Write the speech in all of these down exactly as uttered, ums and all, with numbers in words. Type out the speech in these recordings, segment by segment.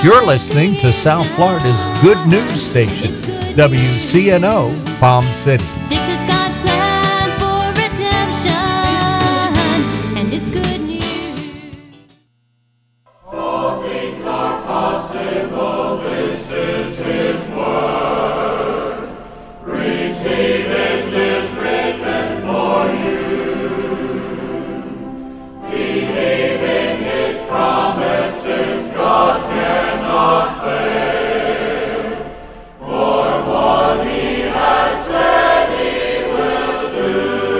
You're listening to South Florida's good news station, W C N O Palm City. This is God's plan for redemption, and it's good news. All things are possible, this is His word. Receive it, 'tis written for you. Believe in His promises, God cannot fail. For what He has said He will do.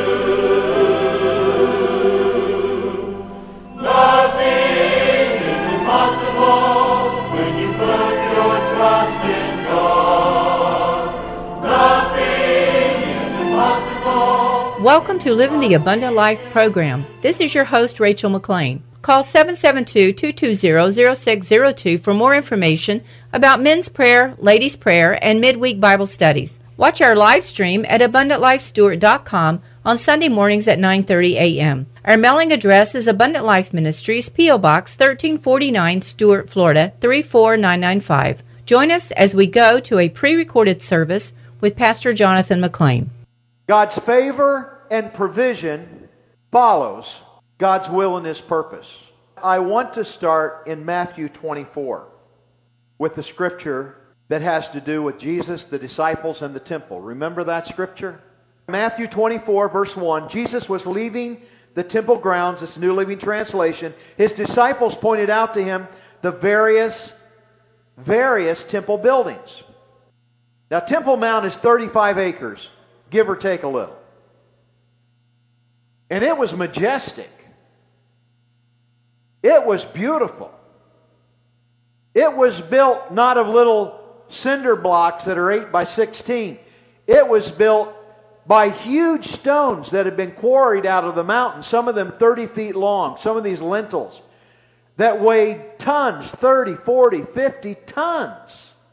Nothing is impossible when you put your trust in God. Nothing is impossible. Welcome to Living the Abundant Life program. This is your host, Rachel McLean. Call seven seven two, two two zero, zero six zero two for more information about men's prayer, ladies' prayer, and midweek Bible studies. Watch our live stream at abundant life stewart dot com on Sunday mornings at nine thirty a.m. Our mailing address is Abundant Life Ministries, P O. Box thirteen forty-nine, Stuart, Florida, three four nine nine five. Join us as we go to a pre-recorded service with Pastor Jonathan McLean. God's favor and provision follows God's will and His purpose. I want to start in Matthew twenty-four with the scripture that has to do with Jesus, the disciples, and the temple. Remember that scripture? Matthew twenty-four, verse one, Jesus was leaving the temple grounds, this New Living Translation. His disciples pointed out to Him the various, various temple buildings. Now, Temple Mount is thirty-five acres, give or take a little. And it was majestic. It was beautiful. It was built not of little cinder blocks that are eight by sixteen. It was built by huge stones that had been quarried out of the mountain, some of them thirty feet long, some of these lintels that weighed tons, thirty, forty, fifty tons.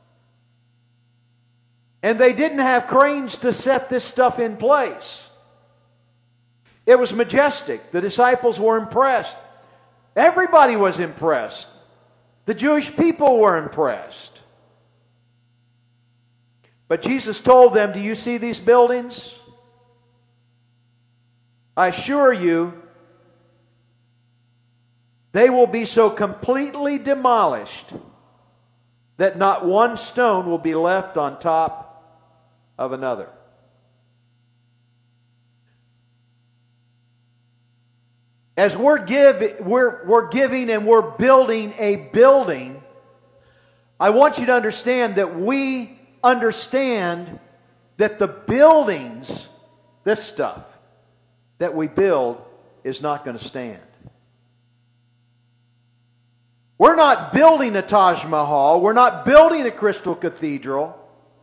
And they didn't have cranes to set this stuff in place. It was majestic. The disciples were impressed. Everybody was impressed. The Jewish people were impressed. But Jesus told them, do you see these buildings? I assure you, they will be so completely demolished that not one stone will be left on top of another. As we're, give, we're, we're giving and we're building a building, I want you to understand that we understand that the buildings, this stuff that we build, is not going to stand. We're not building a Taj Mahal. We're not building a Crystal Cathedral.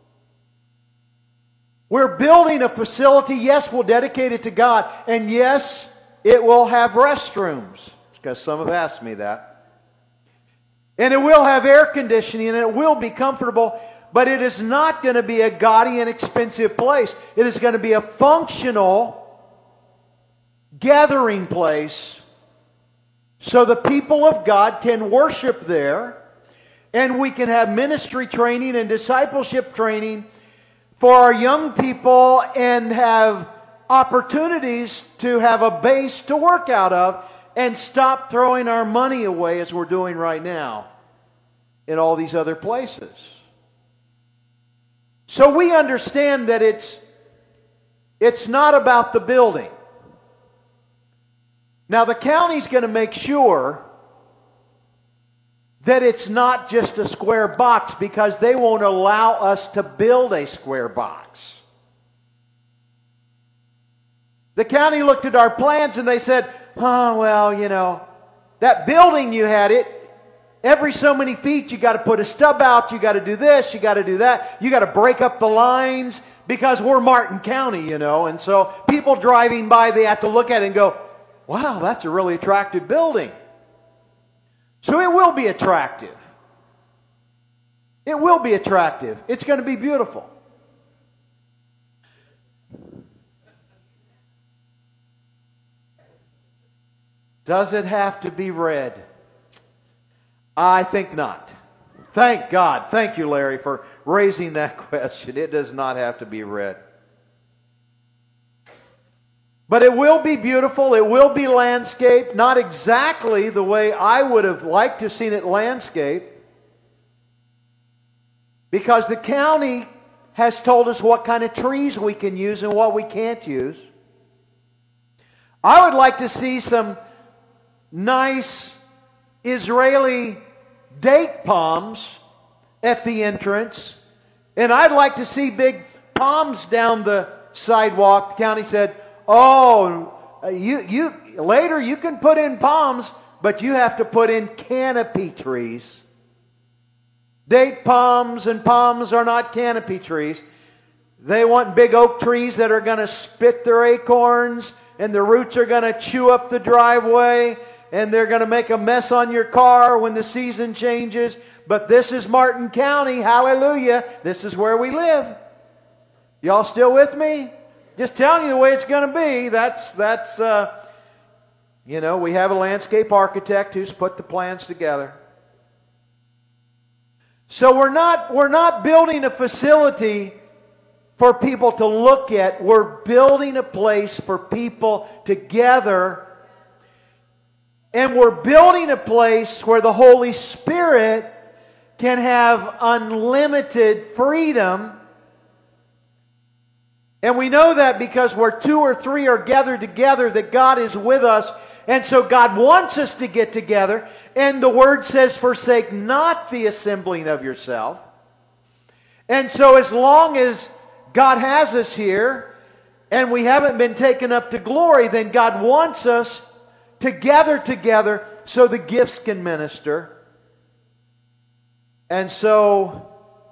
We're building a facility, yes, we'll dedicate it to God, and yes, it will have restrooms, because some have asked me that. And it will have air conditioning, and it will be comfortable, but it is not going to be a gaudy and expensive place. It is going to be a functional gathering place so the people of God can worship there, and we can have ministry training and discipleship training for our young people and have opportunities to have a base to work out of and stop throwing our money away as we're doing right now in all these other places. So we understand that it's it's not about the building. Now the county's going to make sure that it's not just a square box, because they won't allow us to build a square box. The county looked at our plans and they said, oh, well, you know, that building you had it, every so many feet you got to put a stub out, you got to do this, you got to do that, you got to break up the lines, because we're Martin County, you know, and so people driving by, they have to look at it and go, wow, that's a really attractive building. So it will be attractive. It will be attractive. It's going to be beautiful. Does it have to be red? I think not. Thank God. Thank you, Larry, for raising that question. It does not have to be read. But it will be beautiful. It will be landscaped. Not exactly the way I would have liked to have seen it landscaped. Because the county has told us what kind of trees we can use and what we can't use. I would like to see some nice Israeli date palms at the entrance. And I'd like to see big palms down the sidewalk. The county said, oh, you, you, later you can put in palms, but you have to put in canopy trees. Date palms and palms are not canopy trees. They want big oak trees that are going to spit their acorns, and the roots are going to chew up the driveway, and they're going to make a mess on your car when the season changes. But this is Martin County. Hallelujah. This is where we live. Y'all still with me? Just telling you the way it's going to be. That's, that's uh, you know, we have a landscape architect who's put the plans together. So we're not, we're not building a facility for people to look at. We're building a place for people to gather. And we're building a place where the Holy Spirit can have unlimited freedom. And we know that because where two or three are gathered together, that God is with us. And so God wants us to get together. And the Word says, forsake not the assembling of yourself. And so as long as God has us here, and we haven't been taken up to glory, then God wants us to gather together so the gifts can minister. And so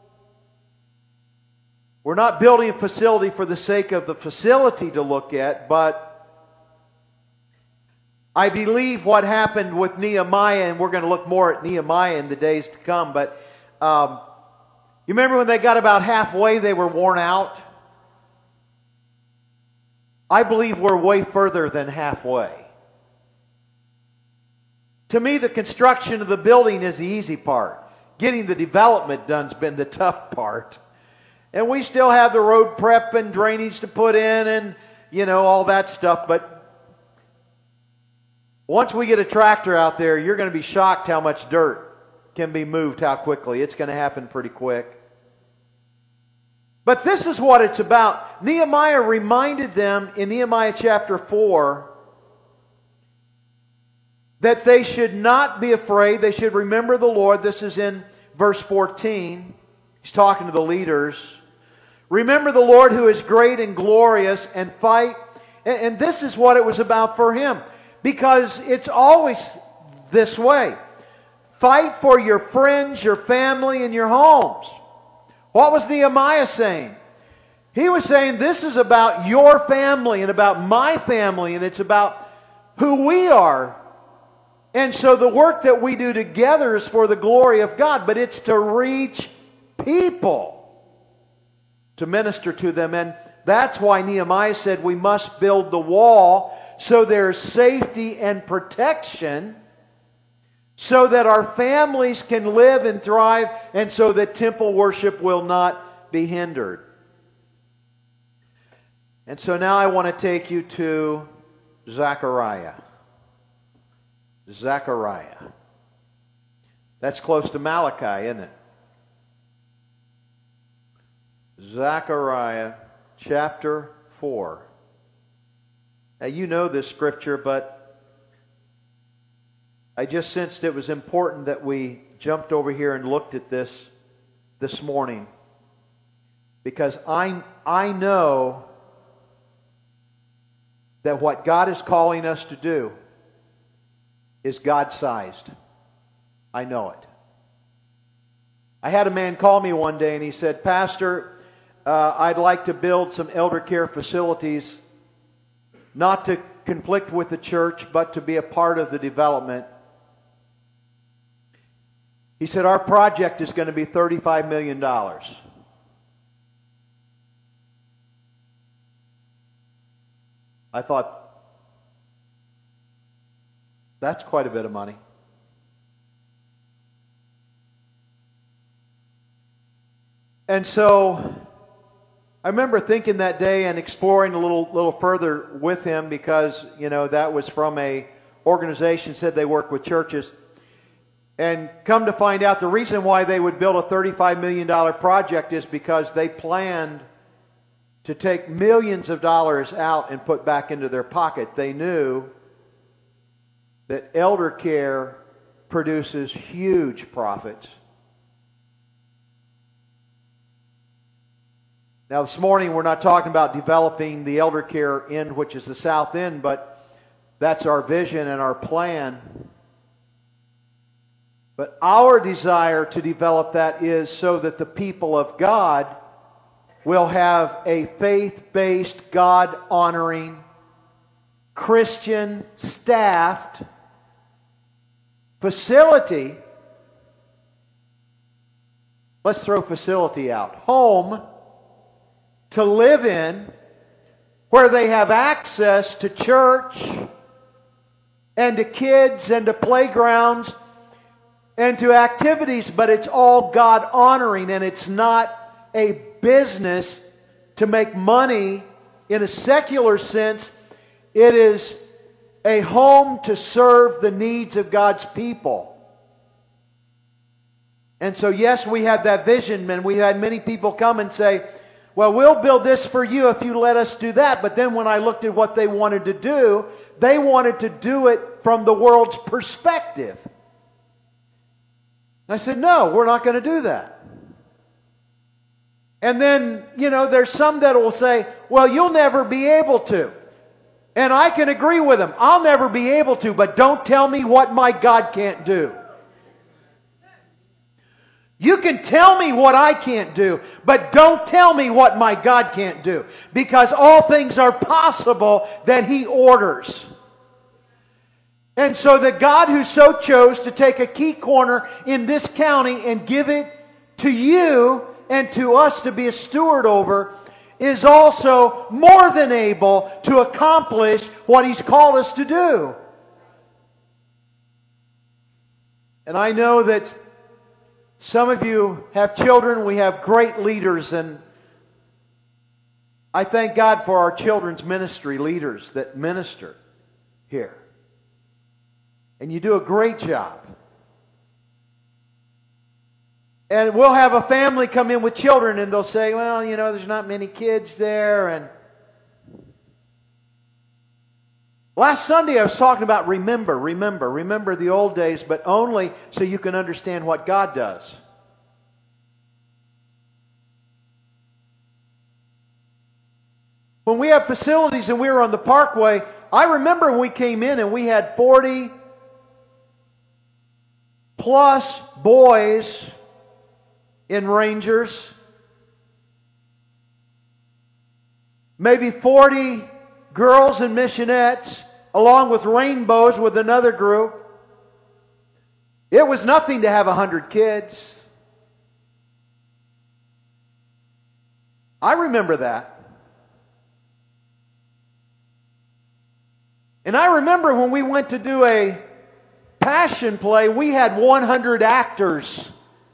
we're not building a facility for the sake of the facility to look at, but I believe what happened with Nehemiah, and we're going to look more at Nehemiah in the days to come, but um, you remember when they got about halfway, they were worn out? I believe we're way further than halfway. To me, the construction of the building is the easy part. Getting the development done's been the tough part. And we still have the road prep and drainage to put in and, you know, all that stuff, but once we get a tractor out there, you're going to be shocked how much dirt can be moved, how quickly. It's going to happen pretty quick. But this is what it's about. Nehemiah reminded them in Nehemiah chapter four that they should not be afraid. They should remember the Lord. This is in verse fourteen. He's talking to the leaders. Remember the Lord who is great and glorious, and fight. And this is what it was about for him. Because it's always this way. Fight for your friends, your family, and your homes. What was Nehemiah saying? He was saying this is about your family and about my family, and it's about who we are. And so the work that we do together is for the glory of God, but it's to reach people, to minister to them. And that's why Nehemiah said we must build the wall so there's safety and protection, so that our families can live and thrive, and so that temple worship will not be hindered. And so now I want to take you to Zechariah. Zechariah. That's close to Malachi, isn't it? Zechariah chapter four. Now you know this scripture, but I just sensed it was important that we jumped over here and looked at this this morning. Because I, I know that what God is calling us to do is God-sized. I know it. I had a man call me one day and he said, Pastor, uh, I'd like to build some elder care facilities, not to conflict with the church, but to be a part of the development. He said, our project is going to be thirty-five million dollars. I thought, that's quite a bit of money. And so I remember thinking that day and exploring a little little further with him, because, you know, that was from a organization said they work with churches. And come to find out, the reason why they would build a thirty-five million dollars project is because they planned to take millions of dollars out and put back into their pocket. They knew that elder care produces huge profits. Now this morning we're not talking about developing the elder care end, which is the south end, but that's our vision and our plan. But our desire to develop that is so that the people of God will have a faith-based, God-honoring, Christian staffed facility. Let's throw facility out. Home to live in, where they have access to church and to kids and to playgrounds and to activities, but it's all God-honoring, and it's not a business to make money in a secular sense. It is a home to serve the needs of God's people. And so, yes, we have that vision, and we had many people come and say, well, we'll build this for you if you let us do that. But then when I looked at what they wanted to do, they wanted to do it from the world's perspective. And I said, no, we're not going to do that. And then, you know, there's some that will say, well, you'll never be able to. And I can agree with them. I'll never be able to, but don't tell me what my God can't do. You can tell me what I can't do, but don't tell me what my God can't do. Because all things are possible that He orders. And so the God who so chose to take a key corner in this county and give it to you and to us to be a steward over is also more than able to accomplish what He's called us to do. And I know that some of you have children. We have great leaders, and I thank God for our children's ministry leaders that minister here. And you do a great job. And we'll have a family come in with children, and they'll say, well, you know, there's not many kids there. And last Sunday I was talking about remember, remember, remember the old days, but only so you can understand what God does. When we have facilities and we were on the Parkway, I remember when we came in and we had forty plus boys in Rangers, maybe forty girls and missionettes, along with rainbows with another group. It was nothing to have a hundred kids. I remember that. And I remember when we went to do a Passion play, we had one hundred actors.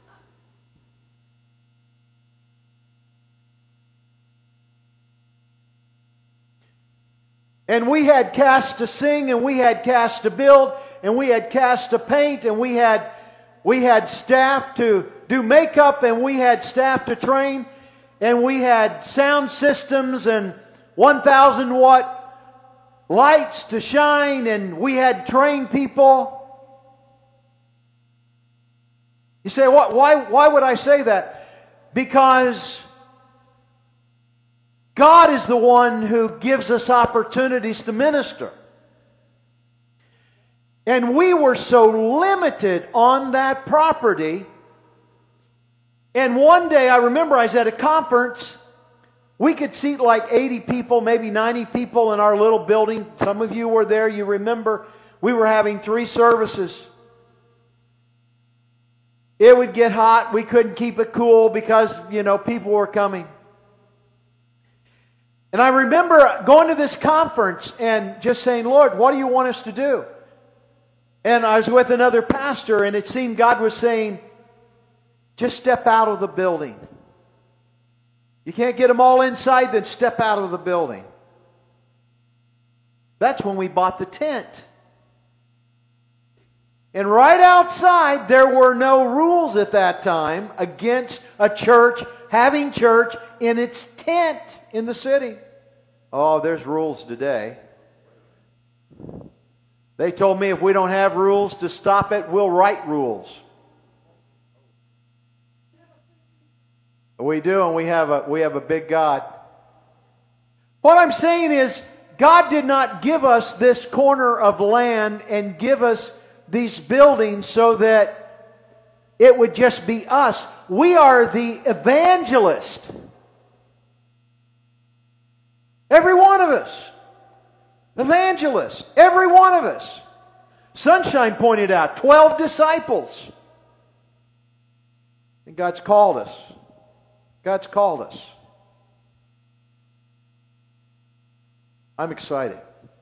And we had cast to sing, and we had cast to build, and we had cast to paint, and we had we had staff to do makeup, and we had staff to train, and we had sound systems and one thousand watt lights to shine, and we had trained people. You say, what? Why, why would I say that? Because God is the one who gives us opportunities to minister. And we were so limited on that property. And one day, I remember I was at a conference. We could seat like eighty people, maybe ninety people in our little building. Some of you were there. You remember we were having three services. It would get hot. We couldn't keep it cool because, you know, people were coming. And I remember going to this conference and just saying, Lord, what do you want us to do? And I was with another pastor, and it seemed God was saying, just step out of the building. You can't get them all inside, then step out of the building. That's when we bought the tent. And right outside, there were no rules at that time against a church having church in its tent in the city. Oh, there's rules today. They told me if we don't have rules to stop it, we'll write rules. We do, and we have a we have a big God. What I'm saying is, God did not give us this corner of land and give us these buildings so that it would just be us. We are the evangelist. Every one of us. Evangelists. Every one of us. Sunshine pointed out, twelve disciples. And God's called us. God's called us. I'm excited.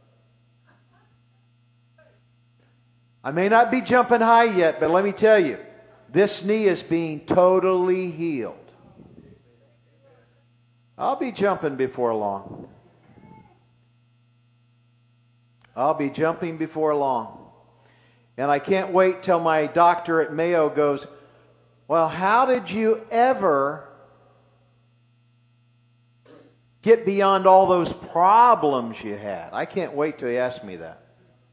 I may not be jumping high yet, but let me tell you, this knee is being totally healed. I'll be jumping before long. I'll be jumping before long. And I can't wait till my doctor at Mayo goes, well, how did you ever get beyond all those problems you had? I can't wait till he asks me that.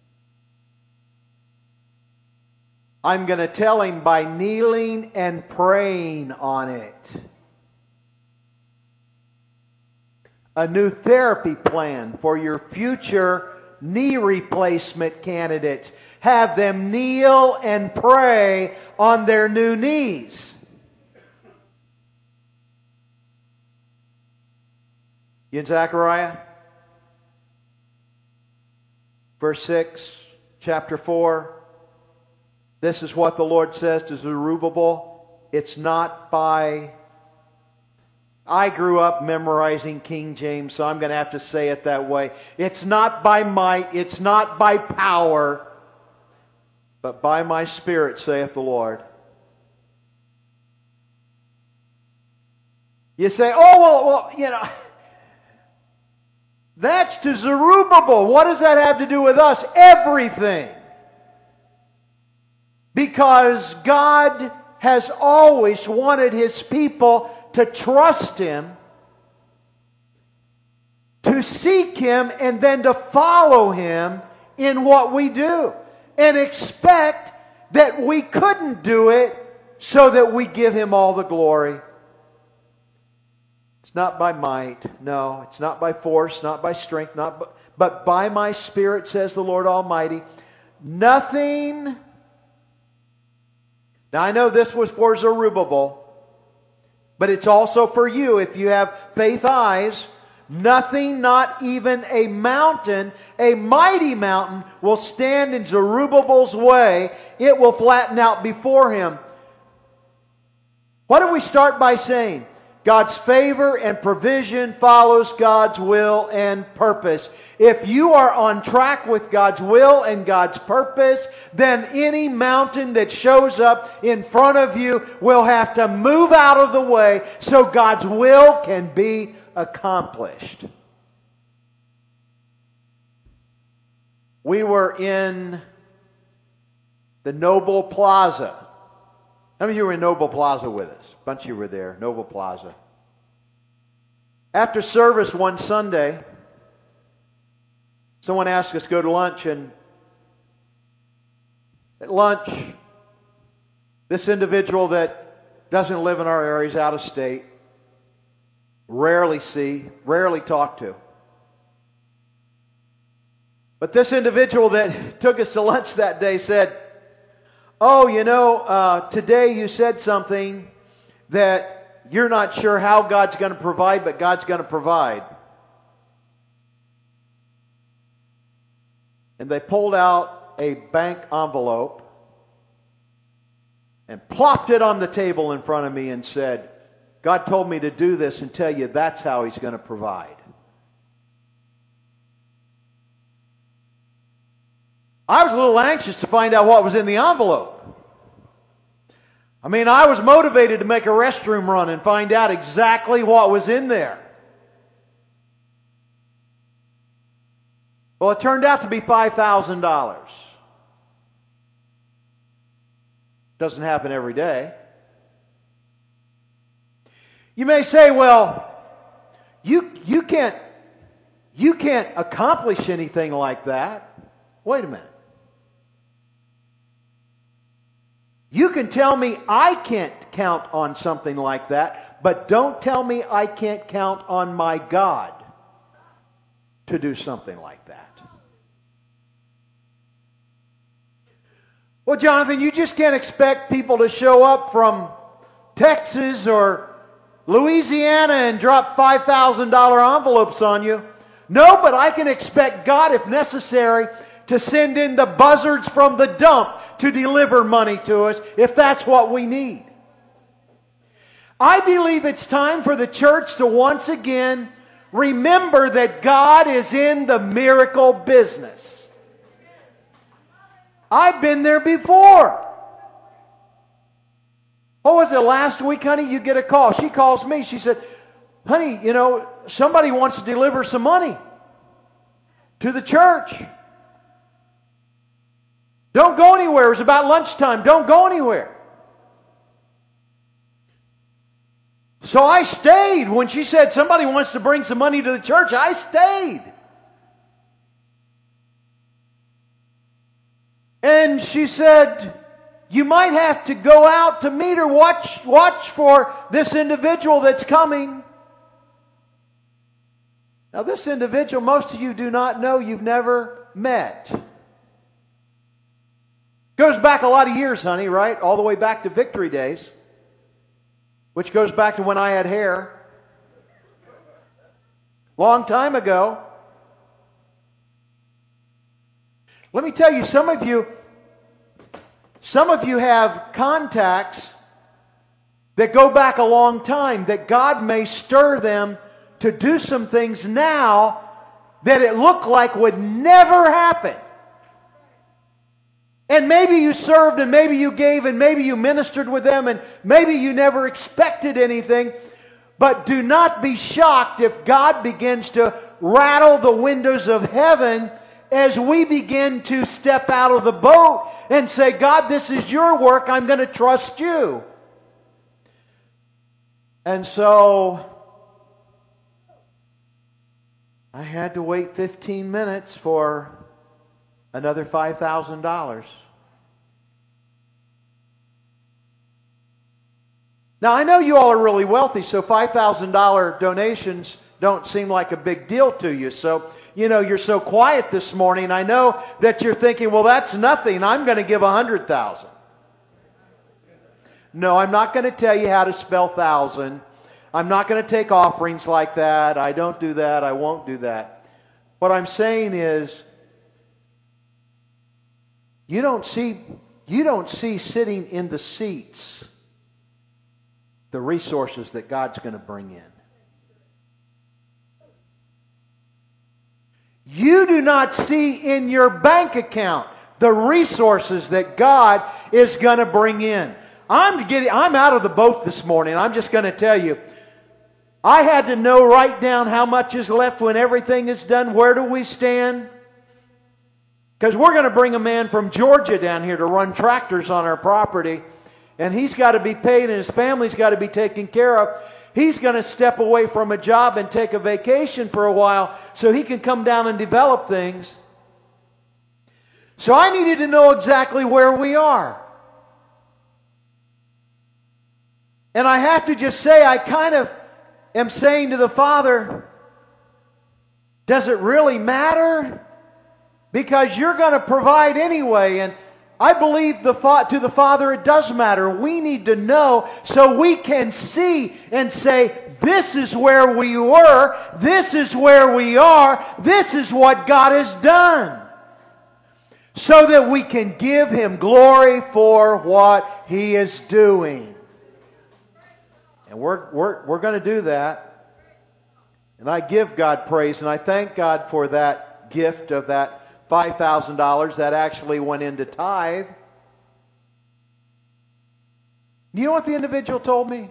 I'm going to tell him by kneeling and praying on it. A new therapy plan for your future knee replacement candidates. Have them kneel and pray on their new knees. You in Zechariah? Verse six, chapter four. This is what the Lord says to Zerubbabel. It's not by... I grew up memorizing King James, so I'm going to have to say it that way. It's not by might, it's not by power, but by my Spirit, saith the Lord. You say, oh, well, well, you know, that's to Zerubbabel. What does that have to do with us? Everything. Because God has always wanted His people to trust Him, to seek Him, and then to follow Him in what we do. And expect that we couldn't do it so that we give Him all the glory. It's not by might, no. It's not by force, not by strength, not by, but by my Spirit, says the Lord Almighty. Nothing... Now I know this was for Zerubbabel, but it's also for you if you have faith eyes. Nothing, not even a mountain, a mighty mountain, will stand in Zerubbabel's way. It will flatten out before him. What do we start by saying? God's favor and provision follows God's will and purpose. If you are on track with God's will and God's purpose, then any mountain that shows up in front of you will have to move out of the way so God's will can be accomplished. We were in the Noble Plaza. How many of you were in Noble Plaza with us? A bunch of you were there, Noble Plaza. After service one Sunday, someone asked us to go to lunch, and at lunch, this individual that doesn't live in our area, is out of state, rarely see, rarely talk to. But this individual that took us to lunch that day said, oh, you know, uh, today you said something that you're not sure how God's going to provide, but God's going to provide. And they pulled out a bank envelope and plopped it on the table in front of me and said, God told me to do this and tell you that's how He's going to provide. I was a little anxious to find out what was in the envelope. I mean, I was motivated to make a restroom run and find out exactly what was in there. Well, it turned out to be five thousand dollars. Doesn't happen every day. You may say, well, you, you can't, you can't accomplish anything like that. Wait a minute. You can tell me I can't count on something like that, but don't tell me I can't count on my God to do something like that. Well, Jonathan, you just can't expect people to show up from Texas or Louisiana and drop five thousand dollars envelopes on you. No, but I can expect God, if necessary, to send in the buzzards from the dump to deliver money to us if that's what we need. I believe it's time for the church to once again remember that God is in the miracle business. I've been there before. What was it, last week, honey? You get a call. She calls me. She said, honey, you know, somebody wants to deliver some money to the church. Don't go anywhere. It was about lunchtime. Don't go anywhere. So I stayed. When she said somebody wants to bring some money to the church, I stayed. And she said, you might have to go out to meet her. Watch, watch for this individual that's coming. Now, this individual, most of you do not know. You've never met. Goes back a lot of years, honey, right? All the way back to Victory Days, which goes back to when I had hair. Long time ago. Let me tell you, some of you, some of you have contacts that go back a long time, that God may stir them to do some things now that it looked like would never happen. And maybe you served and maybe you gave and maybe you ministered with them and maybe you never expected anything. But do not be shocked if God begins to rattle the windows of heaven as we begin to step out of the boat and say, God, this is your work. I'm going to trust you. And so I had to wait fifteen minutes for another five thousand dollars. Now, I know you all are really wealthy, so five thousand dollars donations don't seem like a big deal to you. So, you know, you're so quiet this morning. I know that you're thinking, well, that's nothing. I'm going to give one hundred thousand dollars. No, I'm not going to tell you how to spell thousand. I'm not going to take offerings like that. I don't do that. I won't do that. What I'm saying is, You don't see, you don't see sitting in the seats the resources that God's going to bring in. You do not see in your bank account the resources that God is going to bring in. I'm getting, I'm out of the boat this morning. I'm just going to tell you, I had to know right down how much is left when everything is done. Where do we stand? Because we're going to bring a man from Georgia down here to run tractors on our property. And he's got to be paid and his family's got to be taken care of. He's going to step away from a job and take a vacation for a while so he can come down and develop things. So I needed to know exactly where we are. And I have to just say, I kind of am saying to the Father, does it really matter? Because you're going to provide anyway. And I believe the to the Father it does matter. We need to know so we can see and say, this is where we were, this is where we are, this is what God has done. So that we can give Him glory for what He is doing. And we're, we're, we're going to do that. And I give God praise and I thank God for that gift of that five thousand dollars that actually went into tithe. Do you know what the individual told me?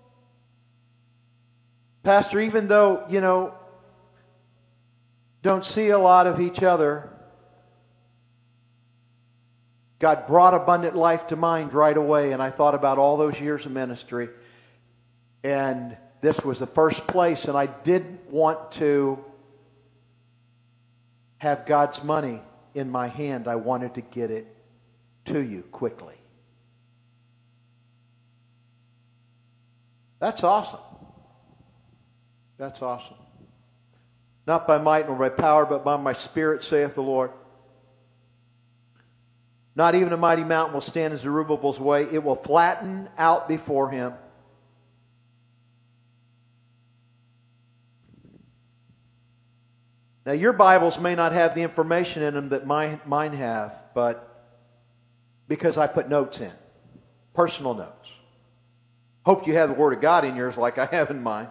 Pastor, even though, you know, don't see a lot of each other, God brought abundant life to mind right away, and I thought about all those years of ministry, and this was the first place, and I didn't want to have God's money in my hand. I wanted to get it to you quickly. That's awesome. That's awesome. Not by might nor by power, but by my Spirit, saith the Lord. Not even a mighty mountain will stand in Zerubbabel's way. It will flatten out before him. Now, your Bibles may not have the information in them that mine, mine have, but because I put notes in, personal notes. Hope you have the Word of God in yours like I have in mine.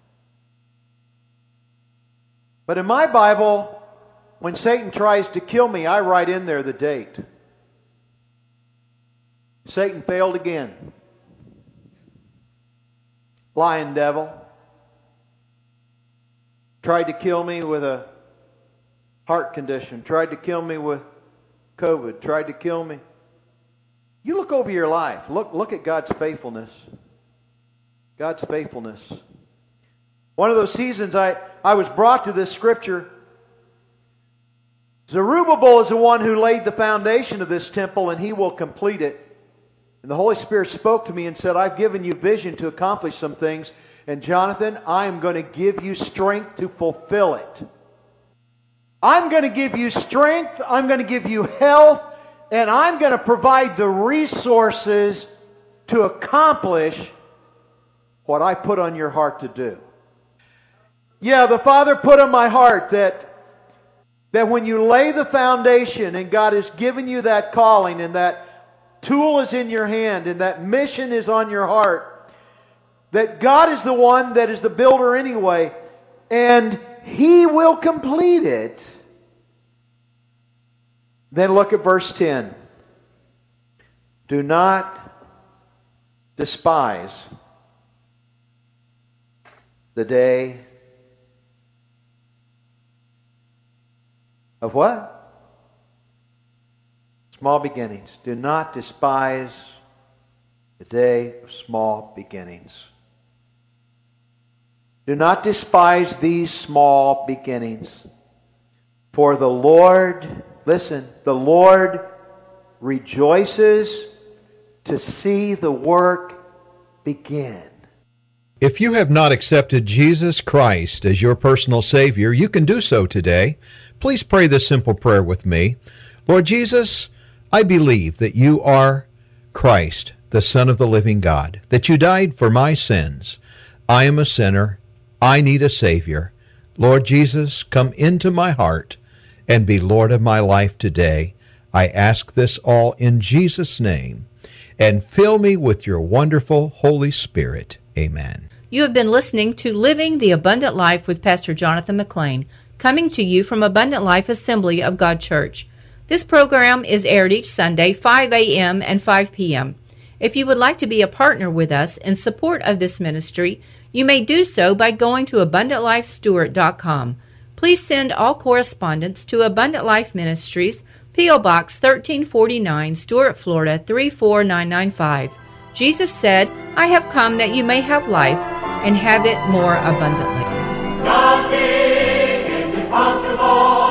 But in my Bible, when Satan tries to kill me, I write in there the date. Satan failed again. Lying devil. Tried to kill me with a heart condition. Tried to kill me with COVID. Tried to kill me. You look over your life. Look, look at God's faithfulness. God's faithfulness. One of those seasons I, I was brought to this scripture. Zerubbabel is the one who laid the foundation of this temple, and he will complete it. And the Holy Spirit spoke to me and said, I've given you vision to accomplish some things. And Jonathan, I am going to give you strength to fulfill it. I'm going to give you strength. I'm going to give you health. And I'm going to provide the resources to accomplish what I put on your heart to do. Yeah, the Father put on my heart that, that when you lay the foundation and God has given you that calling and that tool is in your hand and that mission is on your heart, that God is the one that is the builder anyway, and He will complete it. Then look at verse ten. Do not despise the day of what? Small beginnings. Do not despise the day of small beginnings. Do not despise these small beginnings. For the Lord, listen, the Lord rejoices to see the work begin. If you have not accepted Jesus Christ as your personal Savior, you can do so today. Please pray this simple prayer with me. Lord Jesus, I believe that you are Christ, the Son of the living God, that you died for my sins. I am a sinner. I need a Savior. Lord Jesus, come into my heart and be Lord of my life today. I ask this all in Jesus' name, and fill me with your wonderful Holy Spirit. Amen. You have been listening to Living the Abundant Life with Pastor Jonathan McLean, coming to you from Abundant Life Assembly of God Church. This program is aired each Sunday, five a.m. and five p.m. If you would like to be a partner with us in support of this ministry, you may do so by going to abundant life stewart dot com. Please send all correspondence to Abundant Life Ministries, P O. Box thirteen forty-nine, Stuart, Florida three four nine nine five. Jesus said, I have come that you may have life and have it more abundantly. Nothing is impossible.